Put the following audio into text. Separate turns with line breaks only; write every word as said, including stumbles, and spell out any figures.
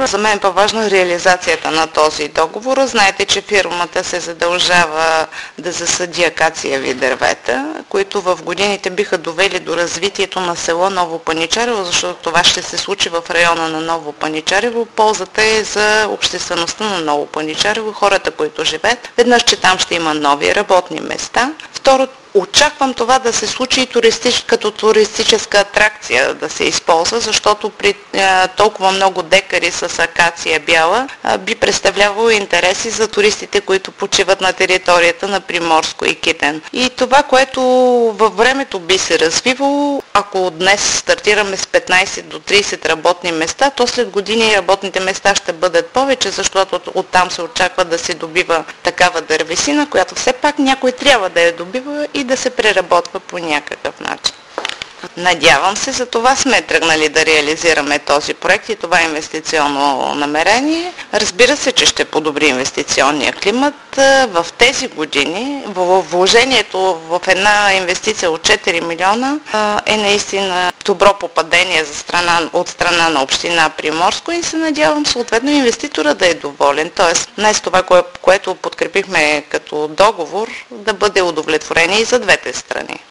За мен по-важно е реализацията на този договор. Знаете, че фирмата се задължава да засади акациеви дървета, които в годините биха довели до развитието на село Ново Паничарево, защото това ще се случи в района на Ново Паничарево. Ползата е за обществеността на Ново Паничарево, хората, които живеят. Веднъж, че там ще има нови работни места. Второ, очаквам това да се случи и туристич, като туристическа атракция да се използва, защото при а, толкова много декари с акация бяла а, би представлявало интереси за туристите, които почиват на територията на Приморско и Китен. И това, което във времето би се развивало, ако днес стартираме с петнайсет до трийсет работни места, то след години работните места ще бъдат повече, защото оттам се очаква да се добива такава дървесина, която все пак някой трябва да я добива и да се преработва по някакъв начин. Надявам се, за това сме тръгнали да реализираме този проект и това инвестиционно намерение. Разбира се, че ще подобри инвестиционния климат. В тези години вложението в една инвестиция от четири милиона е наистина добро попадение за страна, от страна на община Приморско и се надявам съответно инвеститора да е доволен. Тоест, днес това, кое, което подкрепихме като договор, да бъде удовлетворение и за двете страни.